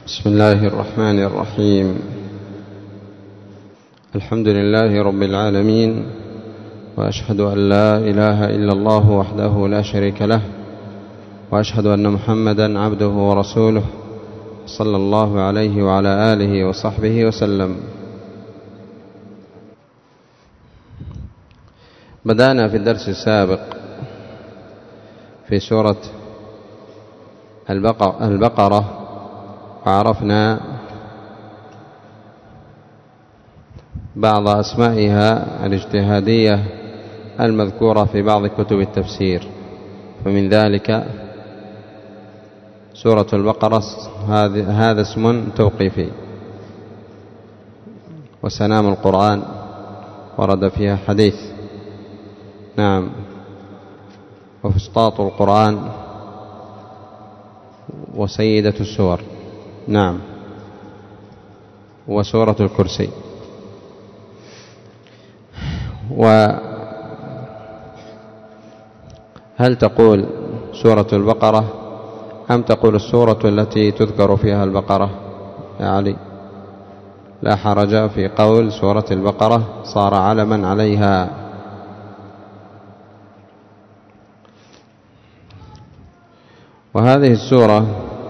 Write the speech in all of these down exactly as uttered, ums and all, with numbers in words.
بسم الله الرحمن الرحيم. الحمد لله رب العالمين، وأشهد أن لا إله إلا الله وحده لا شريك له، وأشهد أن محمدا عبده ورسوله صلى الله عليه وعلى آله وصحبه وسلم. بدأنا في الدرس السابق في سورة البقرة، وعرفنا بعض أسمائها الاجتهادية المذكورة في بعض كتب التفسير، فمن ذلك سورة البقرة هذا اسم توقيفي، وسنام القرآن ورد فيها حديث، نعم، وفسطاط القرآن وسيدة السور، نعم، وسورة الكرسي. وهل تقول سورة البقرة أم تقول السورة التي تذكر فيها البقرة يا علي؟ لا حرج في قول سورة البقرة، صار علما عليها. وهذه السورة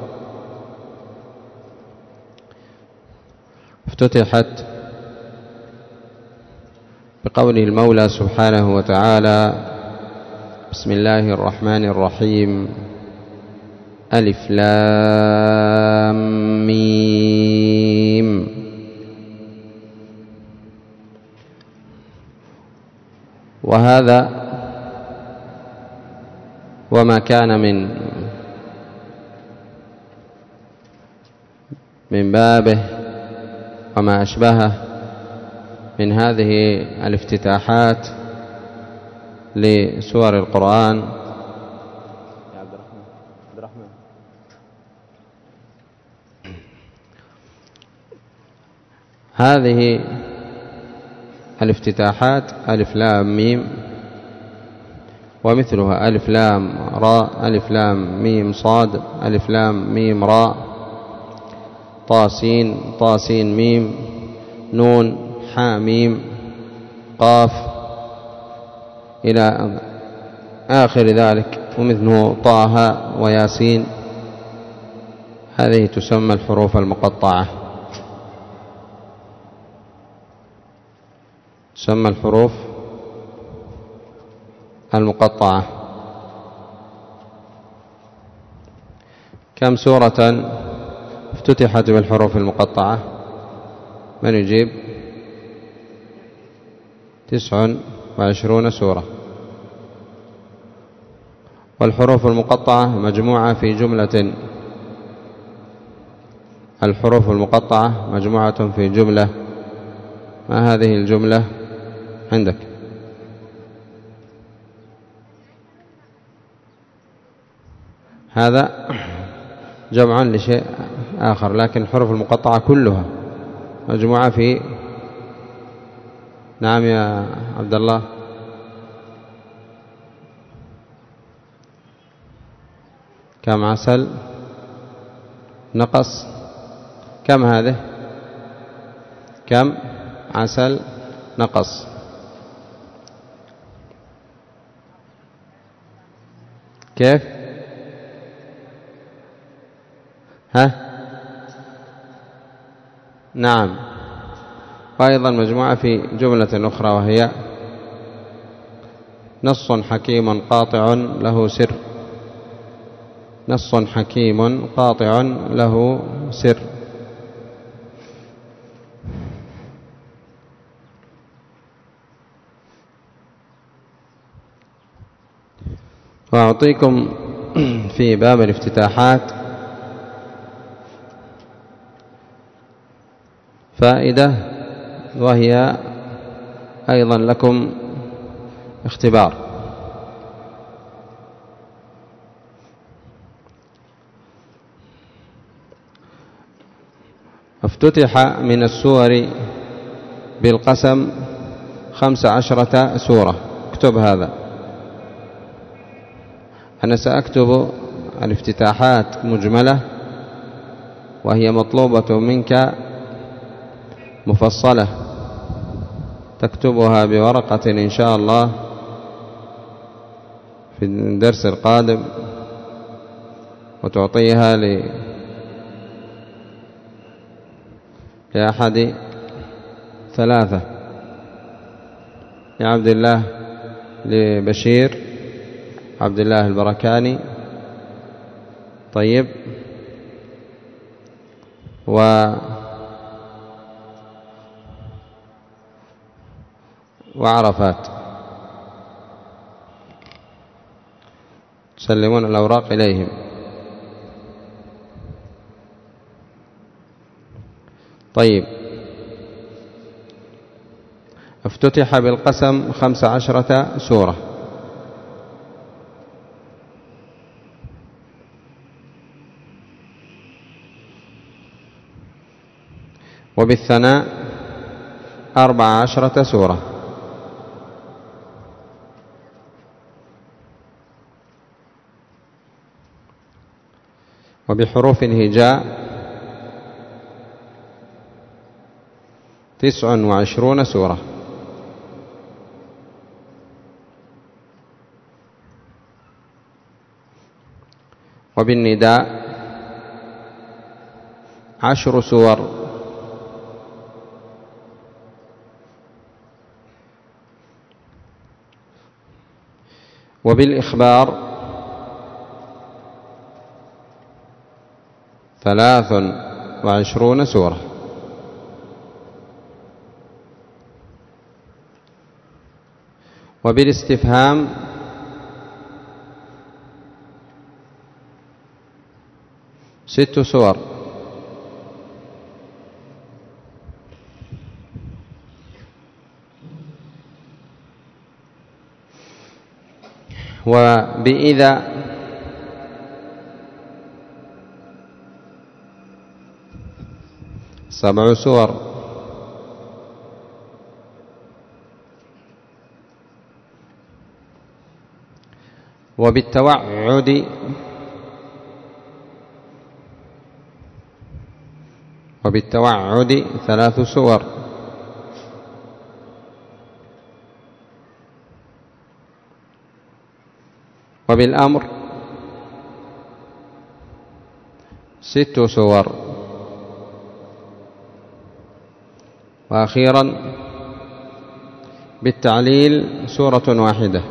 افتتحت بقوله المولى سبحانه وتعالى: بسم الله الرحمن الرحيم، ألف لام ميم. وهذا وما كان من من بابه وما أشبهه من هذه الافتتاحات لسور القرآن. يا عبد الرحمن عبد الرحمن هذه الافتتاحات ألف لام ميم، ومثلها ألف لام راء، ألف لام ميم صاد، ألف لام ميم راء، طاسين طاسين ميم، نون حاميم قاف إلى آخر ذلك، ومثله طه وياسين. هذه تسمى الحروف المقطعة، تسمى الحروف المقطعة. كم سورة افتتحت بالحروف المقطعة؟ من يجيب؟ تسع وعشرون سورة. والحروف المقطعة مجموعة في جملة، الحروف المقطعة مجموعة في جملة. ما هذه الجملة عندك؟ هذا جمع لشيء آخر، لكن الحروف المقطعة كلها مجموعة في، نعم يا عبد الله، كم عسل نقص، كم هذه؟ كم عسل نقص؟ كيف؟ ها؟ نعم. وأيضا مجموعة في جملة أخرى، وهي نص حكيم قاطع له سر، نص حكيم قاطع له سر. وأعطيكم في باب الافتتاحات فائدة، وهي أيضا لكم اختبار. افتتح من السور بالقسم خمس عشرة سورة. اكتب هذا، أنا سأكتب الافتتاحات مجملة وهي مطلوبة منك مفصلة تكتبها بورقة إن شاء الله في الدرس القادم، وتعطيها لأحد ثلاثة، لعبد الله لبشير عبد الله البركاني، طيب، و وعرفات، تسلمون الأوراق إليهم. طيب، افتتح بالقسم خمس عشرة سورة، وبالثناء أربع عشرة سورة، وبحروف الهجاء تسع وعشرون سورة، وبالنداء عشر سور، وبالإخبار ثلاث وعشرون سورة، وبالاستفهام ست سور، وبإذا سبع سور، وبالتوعد وبالتوعد ثلاث سور، وبالأمر ست سور، وأخيرا بالتعليل سورة واحدة.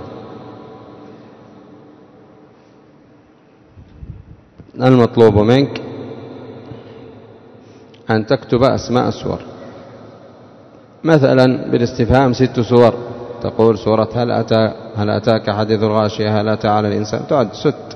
المطلوب منك أن تكتب أسماء السور، مثلا بالاستفهام ست سور، تقول سورة هل أتى هل أتاك حديث الغاشية، هل أتى على الإنسان، تعد ست.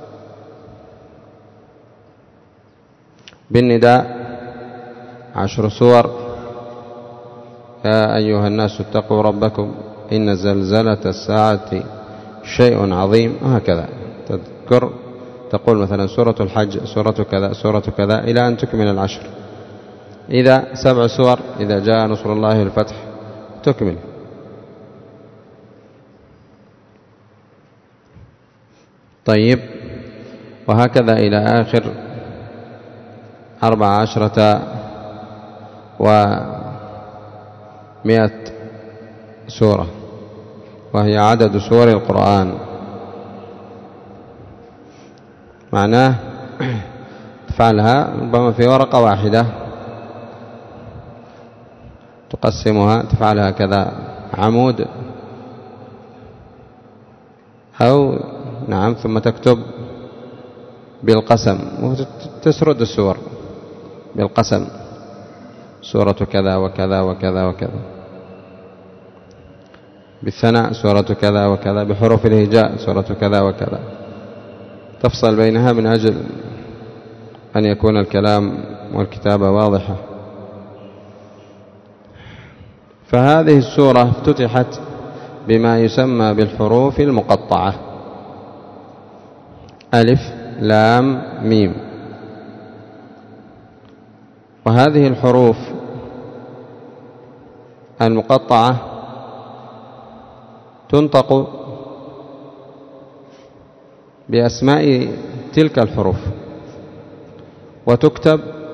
بالنداء عشر سور، يا أيها الناس اتقوا ربكم إن زلزلة الساعة شيء عظيم، وهكذا تذكر، تقول مثلا سورة الحج، سورة كذا، سورة كذا، إلى أن تكمل العشر. إذا سبع سور، إذا جاء نصر الله الفتح تكمل. طيب، وهكذا إلى آخر أربع عشرة ومئة سورة، وهي عدد سور القرآن. معناه تفعلها ربما في ورقة واحدة، تقسمها، تفعلها كذا عمود، أو نعم، ثم تكتب بالقسم وتسرد السور بالقسم، سورة كذا وكذا وكذا وكذا، بالثناء سورة كذا وكذا، بحروف الهجاء سورة كذا وكذا، تفصل بينها من أجل أن يكون الكلام والكتابة واضحة. فهذه السورة افتتحت بما يسمى بالحروف المقطعة، ألف لام ميم. وهذه الحروف المقطعة تنطق بأسماء تلك الحروف، وتكتب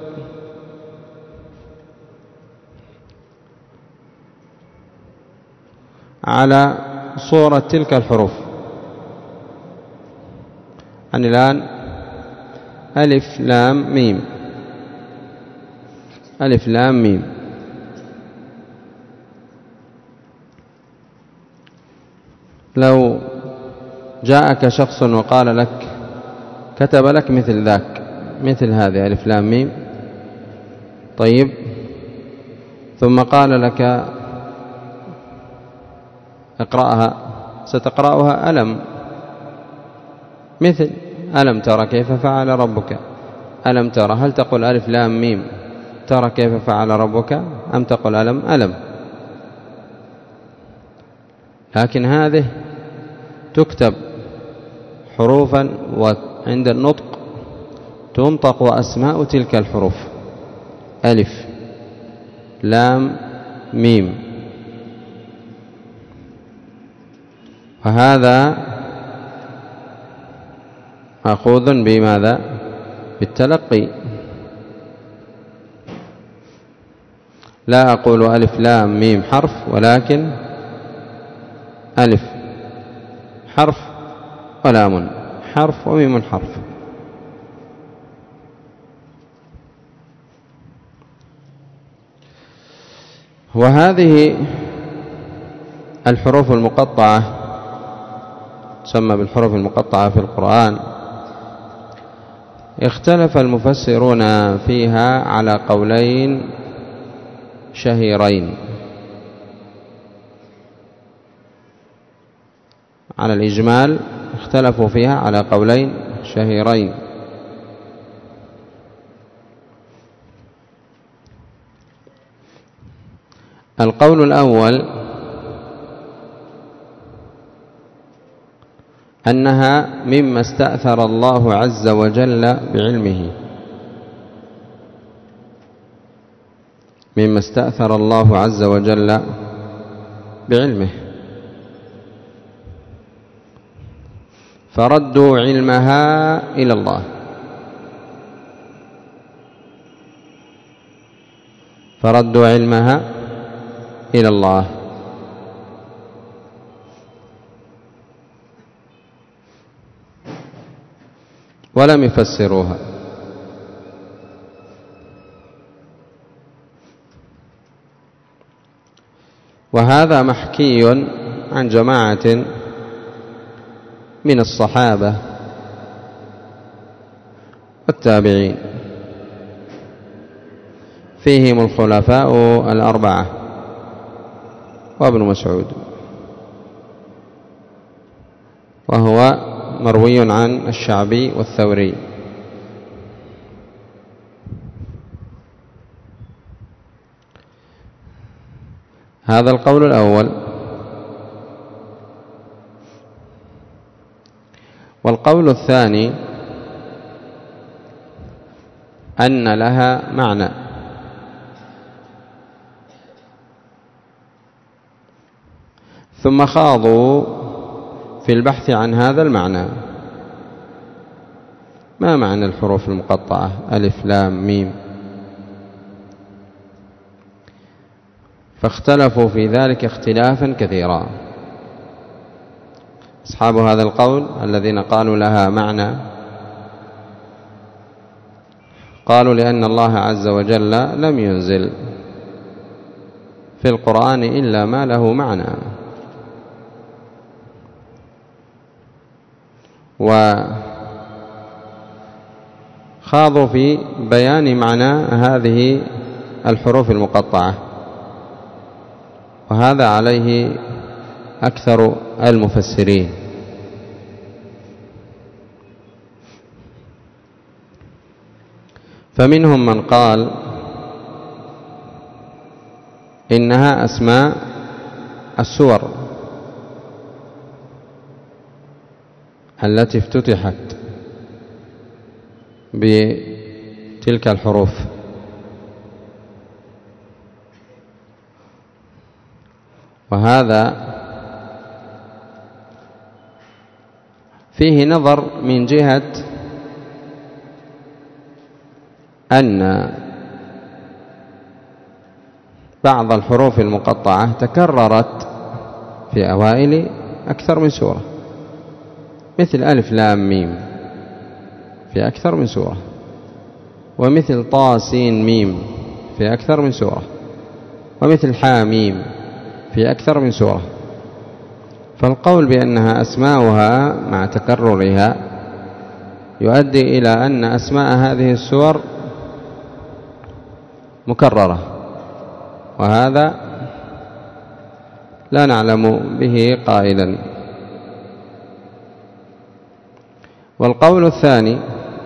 على صورة تلك الحروف. يعني الآن ألف لام ميم، ألف لام ميم، لو جاءك شخص وقال لك، كتب لك مثل ذاك، مثل هذه ألف لام ميم، طيب، ثم قال لك اقرأها، ستقرأها ألم، مثل ألم ترى كيف فعل ربك، ألم ترى، هل تقول ألف لام ميم ترى كيف فعل ربك أم تقول ألم ألم؟ لكن هذه تكتب حروفا، وعند النطق تنطق أسماء تلك الحروف، ألف لام ميم. وهذا مأخوذ بماذا؟ بالتلقي. لا أقول ألف لام ميم حرف، ولكن ألف حرف ولام حرف وميم حرف. وهذه الحروف المقطعة تسمى بالحروف المقطعة في القرآن، اختلف المفسرون فيها على قولين شهيرين. على الإجمال اختلفوا فيها على قولين شهيرين. القول الأول أنها مما استأثر الله عز وجل بعلمه، مما استأثر الله عز وجل بعلمه، فردوا علمها إلى الله، فردوا علمها إلى الله. ولم يفسروها. وهذا محكي عن جماعة من الصحابة والتابعين، فيهم الخلفاء الأربعة وابن مسعود، وهو مروي عن الشعبي والثوري. هذا القول الأول. والقول الثاني أن لها معنى، ثم خاضوا في البحث عن هذا المعنى. ما معنى الحروف المقطعة ألف لام ميم؟ فاختلفوا في ذلك اختلافا كثيرا. أصحاب هذا القول الذين قالوا لها معنى قالوا لأن الله عز وجل لم ينزل في القرآن إلا ما له معنى، وخاضوا في بيان معنى هذه الحروف المقطعة، وهذا عليه أكثر المفسرين. فمنهم من قال إنها أسماء السور التي افتتحت بتلك الحروف، وهذا فيه نظر من جهة أن بعض الحروف المقطعة تكررت في أوائل أكثر من سورة، مثل ألف لام ميم في أكثر من سورة، ومثل طا سين ميم في أكثر من سورة، ومثل حاميم في أكثر من سورة. فالقول بأنها أسماؤها مع تكررها يؤدي إلى أن أسماء هذه السور مكررة، وهذا لا نعلم به قائلا. والقول الثاني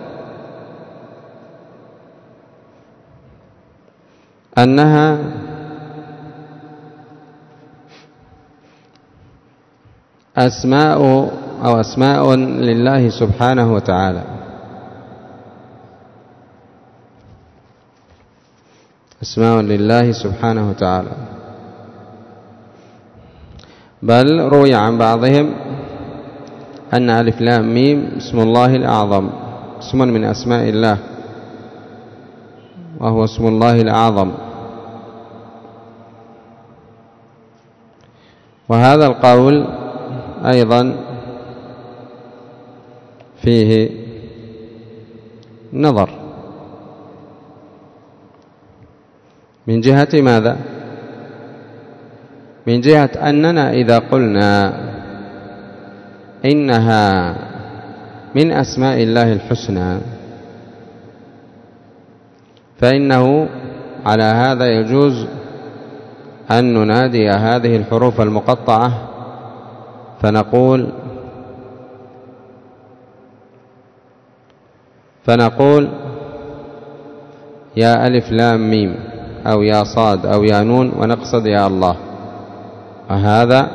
أنها أسماء أو أسماء لله سبحانه وتعالى، أسماء لله سبحانه وتعالى، بل روي عن بعضهم أن ألف لام ميم اسم الله الأعظم، اسم من أسماء الله، وهو اسم الله الأعظم. وهذا القول أيضا فيه نظر، من جهة ماذا؟ من جهة أننا إذا قلنا إنها من أسماء الله الحسنى فإنه على هذا يجوز أن ننادي هذه الحروف المقطعة فنقول فنقول يا ألف لام ميم أو يا صاد أو يا نون، ونقصد يا الله. وهذا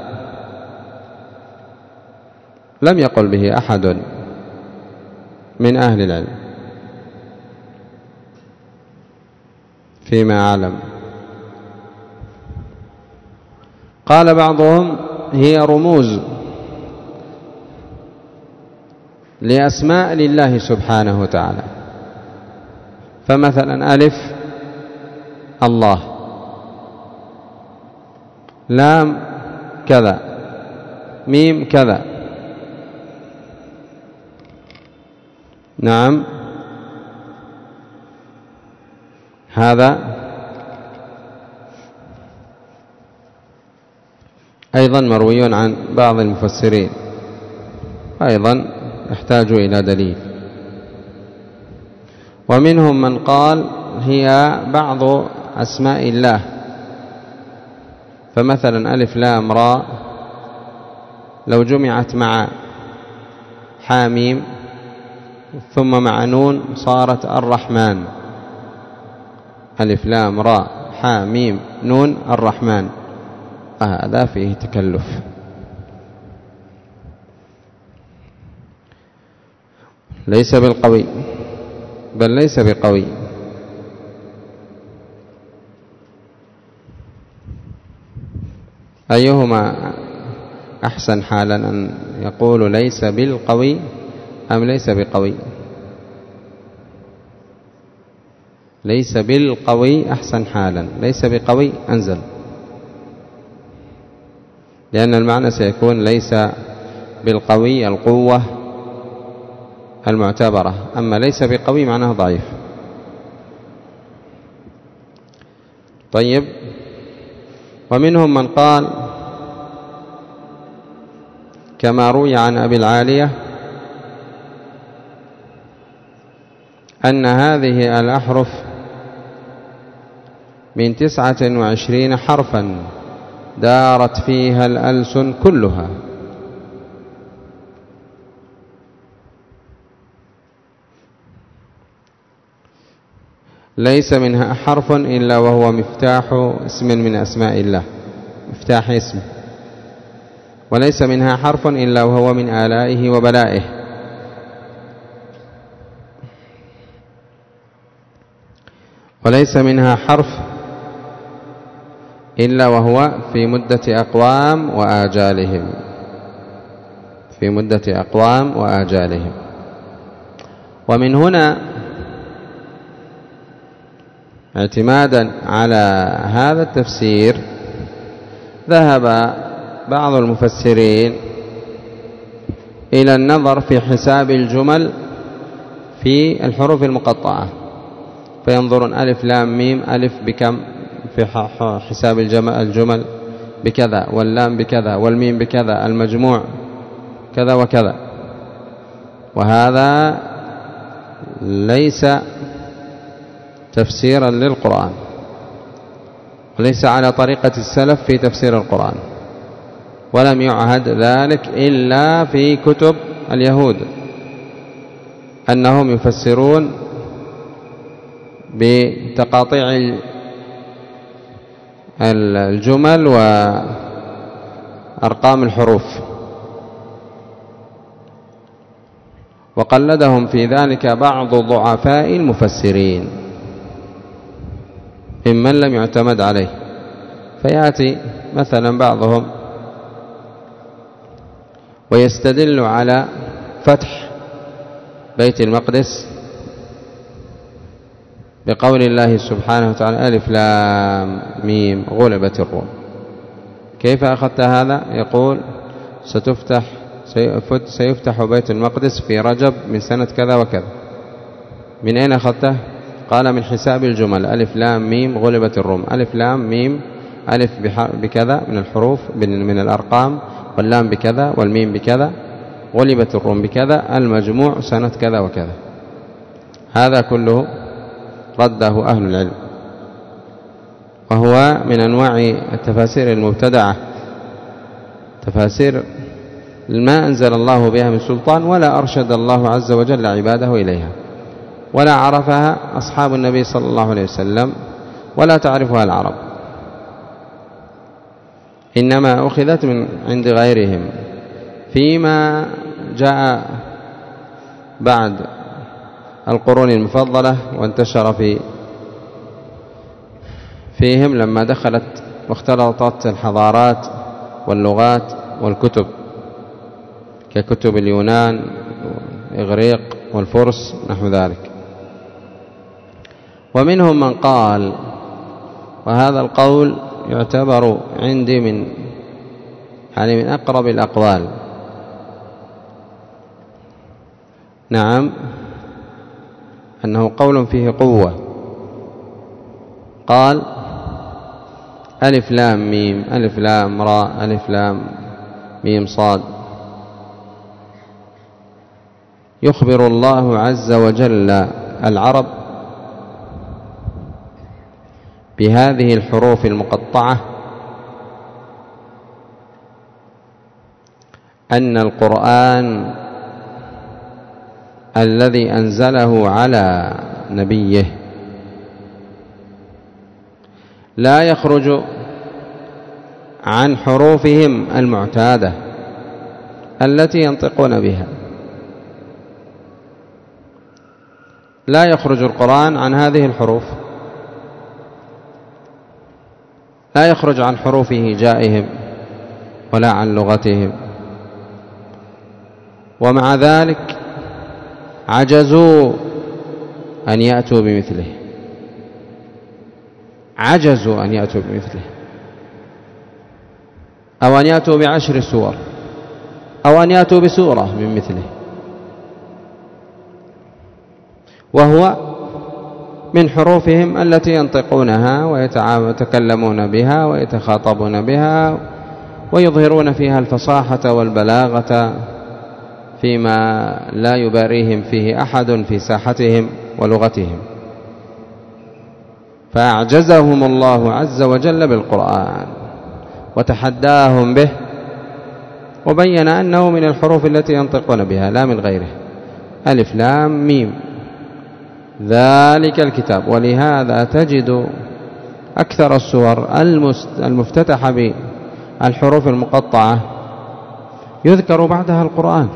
لم يقل به أحد من أهل العلم فيما أعلم. قال بعضهم هي رموز لأسماء لله سبحانه وتعالى، فمثلا ألف الله، لام كذا، ميم كذا. نعم، هذا أيضا مروي عن بعض المفسرين، أيضا يحتاج إلى دليل. ومنهم من قال هي بعض أسماء الله، فمثلا ألف لام راء لو جمعت مع حاميم ثم مع نون صارت الرحمن، ألف لام راء حاميم نون الرحمن، هذا فيه تكلف. ليس بالقوي، بل ليس بقوي. أيهما أحسن حالا، أن يقول ليس بالقوي أم ليس بقوي؟ ليس بالقوي أحسن حالا، ليس بقوي أنزل، لأن المعنى سيكون ليس بالقوي القوة المعتبرة، أما ليس بقوي معناه ضعيف. طيب، ومنهم من قال كما روي عن أبي العالية أن هذه الأحرف من تسعة وعشرين حرفا دارت فيها الألسن كلها، ليس منها حرف إلا وهو مفتاح اسم من أسماء الله، مفتاح اسم، وليس منها حرف إلا وهو من آلائه وبلائه. وليس منها حرف إلا وهو في مدة أقوام وآجالهم، في مدة أقوام وآجالهم. ومن هنا اعتمادا على هذا التفسير ذهب بعض المفسرين إلى النظر في حساب الجمل في الحروف المقطعة، فينظرون ألف لام ميم، ألف بكم في حساب الجمل بكذا، واللام بكذا، والميم بكذا، المجموع كذا وكذا. وهذا ليس تفسيرا للقرآن، وليس على طريقة السلف في تفسير القرآن، ولم يعهد ذلك إلا في كتب اليهود، أنهم يفسرون بتقاطيع الجمل وأرقام الحروف، وقلدهم في ذلك بعض ضعفاء المفسرين ممن لم يعتمد عليه. فيأتي مثلا بعضهم ويستدل على فتح بيت المقدس بقول الله سبحانه وتعالى ألف لام ميم غلبت الروم. كيف أخذت هذا؟ يقول ستفتح سيفتح بيت المقدس في رجب من سنة كذا وكذا. من أين أخذته؟ قال من حساب الجمل، ألف لام ميم غلبت الروم، ألف لام ميم ألف بكذا من الحروف من الأرقام، واللام بكذا، والميم بكذا، غلبت الروم بكذا، المجموع سنة كذا وكذا. هذا كله رده أهل العلم، وهو من أنواع التفاسير المبتدعة، تفاسير ما أنزل الله بها من سلطان، ولا أرشد الله عز وجل عباده إليها، ولا عرفها أصحاب النبي صلى الله عليه وسلم، ولا تعرفها العرب، إنما أخذت من عند غيرهم فيما جاء بعد القرون المفضلة، وانتشر في فيهم لما دخلت واختلطت الحضارات واللغات والكتب، ككتب اليونان والإغريق والفرس نحو ذلك. ومنهم من قال، وهذا القول يعتبر عندي من يعني من أقرب الأقوال، نعم، أنه قول فيه قوة، قال ألف لام ميم ألف لام راء ألف لام ميم صاد، يخبر الله عز وجل العرب بهذه الحروف المقطعة أن القرآن الذي أنزله على نبيه لا يخرج عن حروفهم المعتادة التي ينطقون بها، لا يخرج القرآن عن هذه الحروف، لا يخرج عن حروف هجائهم ولا عن لغتهم. ومع ذلك عجزوا أن يأتوا بمثله، عجزوا أن يأتوا بمثله، أو أن يأتوا بعشر سور، أو أن يأتوا بسورة من مثله، وهو من حروفهم التي ينطقونها ويتكلمون بها ويتخاطبون بها، ويظهرون فيها الفصاحة والبلاغة فيما لا يباريهم فيه أحد في ساحتهم ولغتهم. فأعجزهم الله عز وجل بالقرآن وتحداهم به، وبين أنه من الحروف التي ينطقون بها لا من غيره، ألف لام ميم ذلك الكتاب. ولهذا تجد أكثر السور المفتتحة بالحروف المقطعة يذكر بعدها القرآن،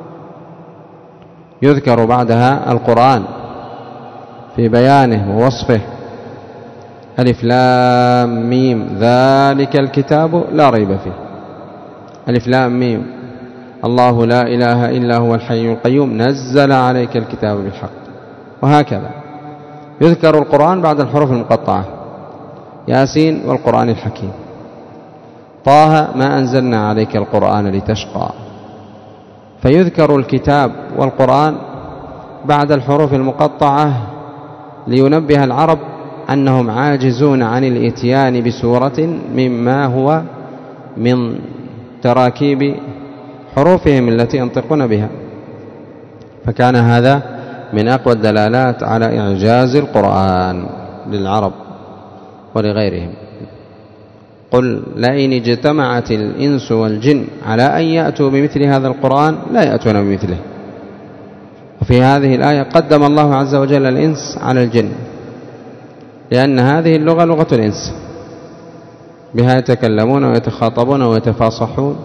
يذكر بعدها القرآن في بيانه ووصفه، ألف لام ميم ذلك الكتاب لا ريب فيه، ألف لام ميم الله لا إله إلا هو الحي القيوم نزل عليك الكتاب بالحق. وهكذا يذكر القرآن بعد الحروف المقطعة، ياسين والقرآن الحكيم. طه ما أنزلنا عليك القرآن لتشقى، فيذكر الكتاب والقرآن بعد الحروف المقطعة لينبه العرب أنهم عاجزون عن الإتيان بسورة مما هو من تراكيب حروفهم التي ينطقون بها، فكان هذا من أقوى الدلالات على إعجاز القرآن للعرب ولغيرهم. قل لئن اجتمعت الإنس والجن على أن يأتوا بمثل هذا القرآن لا يأتون بمثله. وفي هذه الآية قدم الله عز وجل الإنس على الجن، لأن هذه اللغة لغة الإنس، بها يتكلمون ويتخاطبون ويتفاصحون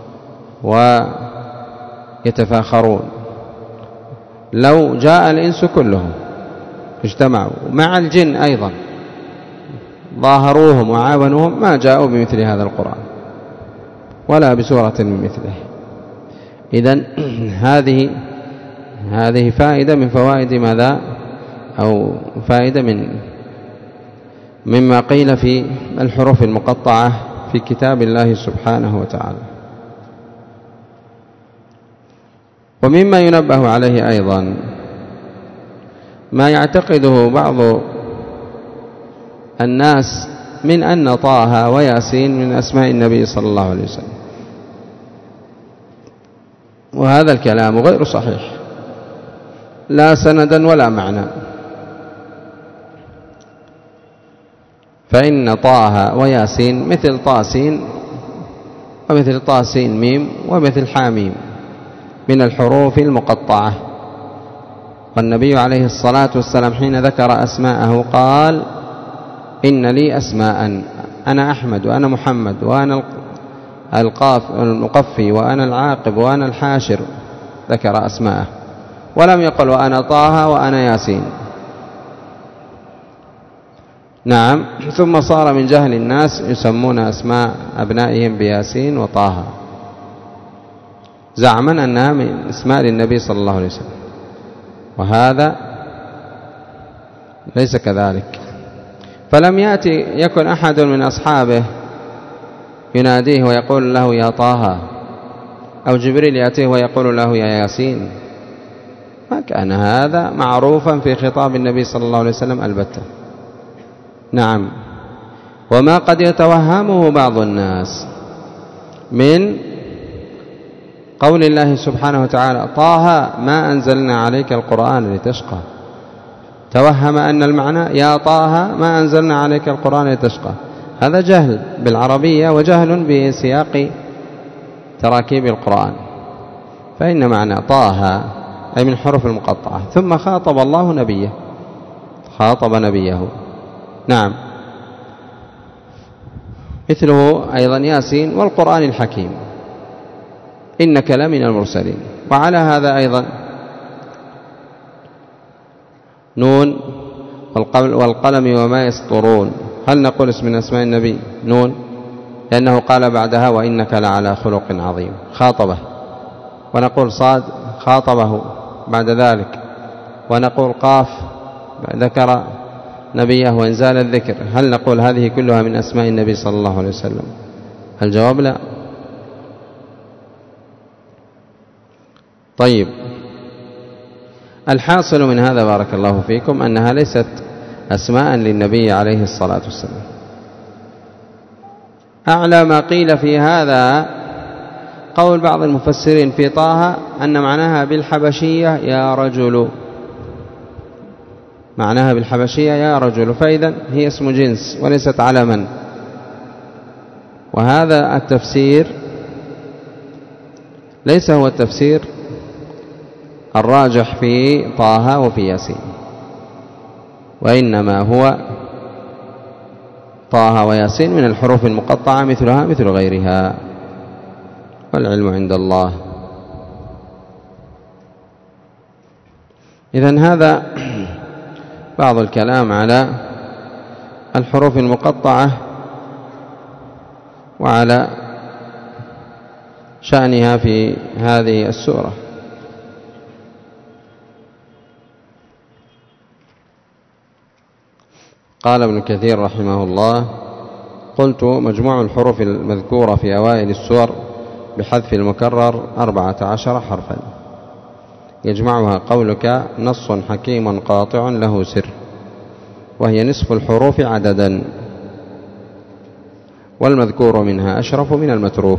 ويتفاخرون. لو جاء الإنس كلهم اجتمعوا مع الجن أيضا ظاهروهم وعاونوهم ما جاءوا بمثل هذا القرآن ولا بسورة من مثله. إذن هذه هذه فائدة من فوائد ماذا، أو فائدة من مما قيل في الحروف المقطعة في كتاب الله سبحانه وتعالى. ومما ينبه عليه أيضا ما يعتقده بعض الناس من أن طه وياسين من أسماء النبي صلى الله عليه وسلم، وهذا الكلام غير صحيح لا سندا ولا معنى. فإن طه وياسين مثل طاسين ومثل طاسين ميم ومثل حاميم من الحروف المقطعة. والنبي عليه الصلاة والسلام حين ذكر أسماءه قال إن لي أسماء، أنا أحمد وأنا محمد وأنا القاف المقفي وأنا العاقب وأنا الحاشر، ذكر أسماءه، ولم يقل وأنا طه وأنا ياسين. نعم. ثم صار من جهل الناس يسمون أسماء أبنائهم بياسين وطه زعما أنها من اسماء للنبي صلى الله عليه وسلم، وهذا ليس كذلك. فلم يأتي يكن أحد من أصحابه يناديه ويقول له يا طه، أو جبريل يأتيه ويقول له يا ياسين، ما كان هذا معروفا في خطاب النبي صلى الله عليه وسلم البتة. نعم. وما قد يتوهمه بعض الناس من قول الله سبحانه وتعالى طه ما أنزلنا عليك القرآن لتشقى، توهم أن المعنى يا طه ما أنزلنا عليك القرآن لتشقى. هذا جهل بالعربية وجهل بسياق تراكيب القرآن. فإن معنى طه أي من الحروف المقطعة. ثم خاطب الله نبيه، خاطب نبيه. نعم. مثله أيضا ياسين والقرآن الحكيم إنك لمن المرسلين. وعلى هذا أيضا نون والقلم وما يسطرون، هل نقول اسم من أسماء النبي نون؟ لأنه قال بعدها وإنك لعلى خلق عظيم، خاطبه. ونقول صاد خاطبه بعد ذلك. ونقول قاف ذكر نبيه وإنزال الذكر، هل نقول هذه كلها من أسماء النبي صلى الله عليه وسلم؟ الجواب لا. طيب، الحاصل من هذا بارك الله فيكم أنها ليست أسماء للنبي عليه الصلاة والسلام. أعلى ما قيل في هذا قول بعض المفسرين في طه أن معناها بالحبشية يا رجل، معناها بالحبشية يا رجل، فإذا هي اسم جنس وليست علما. وهذا التفسير ليس هو التفسير الراجح في طه وفي ياسين، وإنما هو طه وياسين من الحروف المقطعة مثلها مثل غيرها، والعلم عند الله. إذن هذا بعض الكلام على الحروف المقطعة وعلى شأنها في هذه السورة. قال ابن كثير رحمه الله قلت مجموع الحروف المذكورة في أوائل السور بحذف المكرر أربعة عشر حرفا، يجمعها قولك نص حكيم قاطع له سر، وهي نصف الحروف عددا، والمذكور منها أشرف من المتروك.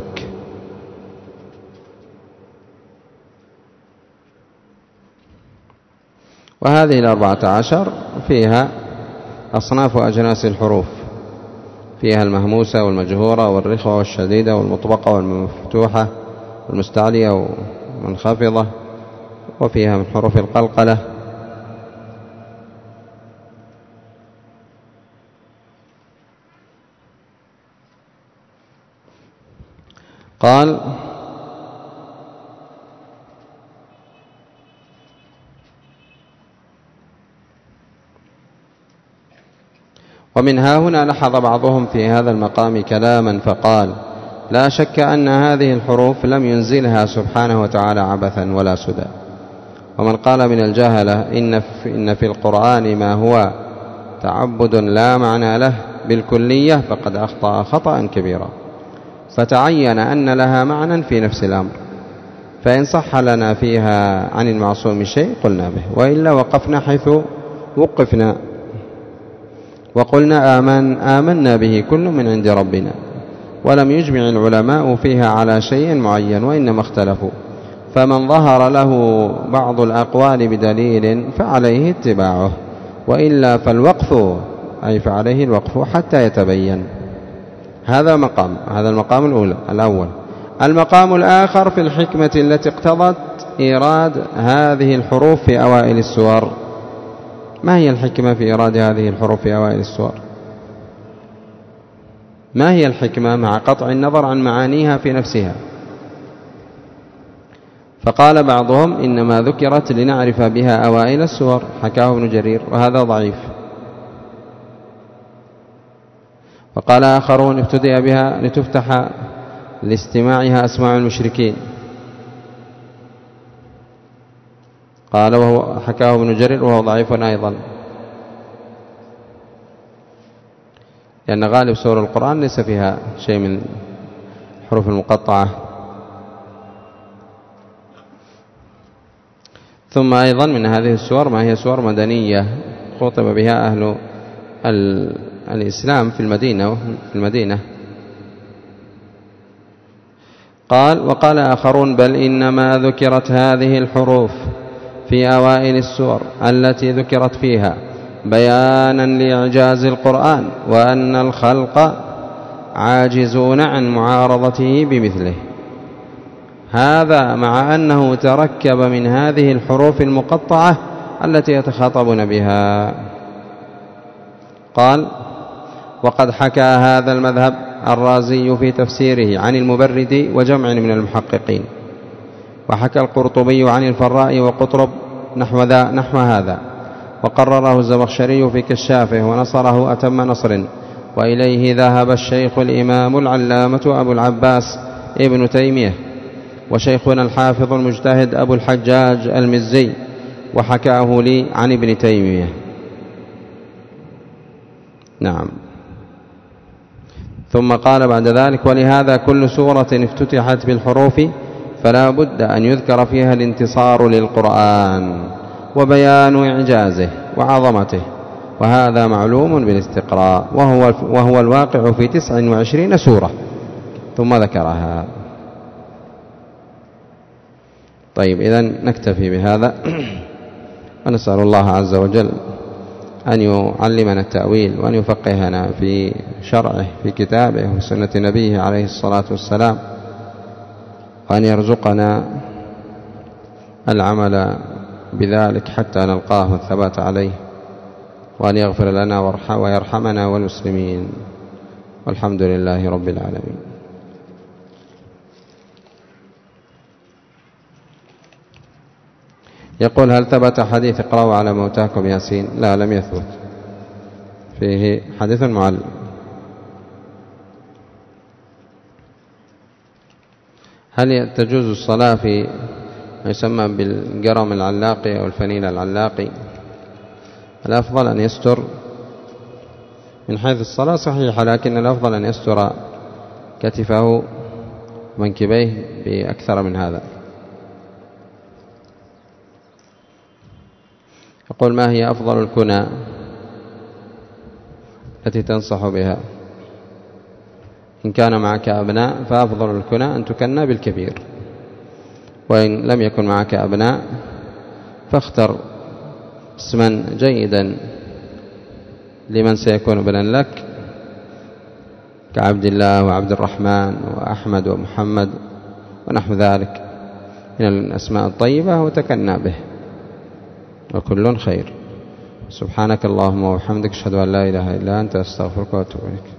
وهذه الأربعة عشر فيها أصناف أجناس الحروف، فيها المهموسة والمجهورة والرخوة والشديدة والمطبقة والمفتوحة والمستعلية والمنخفضة، وفيها من حروف القلقلة. قال ومن ها هنا لاحظ بعضهم في هذا المقام كلاما فقال لا شك أن هذه الحروف لم ينزلها سبحانه وتعالى عبثا ولا سدى. ومن قال من الجهلة إن في, إن في القرآن ما هو تعبد لا معنى له بالكلية فقد أخطأ خطأ كبيرا، فتعين أن لها معنى في نفس الأمر، فإن صح لنا فيها عن المعصوم شيء قلنا به، وإلا وقفنا حيث وقفنا وقلنا آمن آمنا به كل من عند ربنا، ولم يجمع العلماء فيها على شيء معين، وإنما اختلفوا، فمن ظهر له بعض الأقوال بدليل فعليه اتباعه، وإلا فالوقف أي فعليه الوقف حتى يتبين. هذا مقام هذا المقام الأول الأول المقام الآخر في الحكمة التي اقتضت إيراد هذه الحروف في أوائل السور. ما هي الحكمة في إيراد هذه الحروف في أوائل السور؟ ما هي الحكمة مع قطع النظر عن معانيها في نفسها؟ فقال بعضهم إنما ذكرت لنعرف بها أوائل السور، حكاه ابن جرير، وهذا ضعيف. وقال آخرون ابتدأ بها لتفتح لاستماعها أسماع المشركين، قال وهو حكاه ابن جرير وهو ضعيف أيضا، لأن غالب سور القرآن ليس فيها شيء من الحروف المقطعة. ثم أيضا من هذه السور ما هي سور مدنية خطب بها أهل الإسلام في المدينة في المدينة قال وقال آخرون بل إنما ذكرت هذه الحروف في أوائل السور التي ذكرت فيها بيانا لإعجاز القرآن، وأن الخلق عاجزون عن معارضته بمثله، هذا مع أنه تركب من هذه الحروف المقطعة التي يتخاطبون بها. قال وقد حكى هذا المذهب الرازي في تفسيره عن المبرد وجمع من المحققين، وحكى القرطبي عن الفراء وقطرب نحو, ذا نحو هذا، وقرره الزمخشري في كشافه ونصره أتم نصر، وإليه ذهب الشيخ الإمام العلامة أبو العباس ابن تيمية، وشيخنا الحافظ المجتهد أبو الحجاج المزي، وحكاه لي عن ابن تيمية. نعم. ثم قال بعد ذلك ولهذا كل سورة افتتحت بالحروف فلا بد أن يذكر فيها الانتصار للقرآن وبيان إعجازه وعظمته، وهذا معلوم بالاستقراء، وهو, وهو الواقع في تسع وعشرين سورة، ثم ذكرها. طيب إذن نكتفي بهذا، ونسأل الله عز وجل أن يعلمنا التأويل، وأن يفقهنا في شرعه في كتابه وسنة نبيه عليه الصلاة والسلام، وأن يرزقنا العمل بذلك حتى نلقاه والثبات عليه، وأن يغفر لنا ويرحمنا والمسلمين، والحمد لله رب العالمين. يقول هل ثبت حديث اقرأوا على موتاكم ياسين؟ لا، لم يثبت، فيه حديث معلل. هل تجوز الصلاة في ما يسمى بالقرم العلاقي أو الفنيل العلاقي؟ الأفضل أن يستر من حيث الصلاة صحيحة، لكن الأفضل أن يستر كتفه ومنكبيه بأكثر من هذا. يقول: ما هي أفضل الكنى التي تنصح بها؟ إن كان معك أبناء فأفضل الكنى أن تكنى بالكبير، وإن لم يكن معك أبناء فاختر اسما جيدا لمن سيكون ابنا لك، كعبد الله وعبد الرحمن وأحمد ومحمد ونحو ذلك من الأسماء الطيبة، وتكنى به، وكل خير. سبحانك اللهم وبحمدك، أشهد أن لا إله إلا أنت، أستغفرك وأتوب إليك.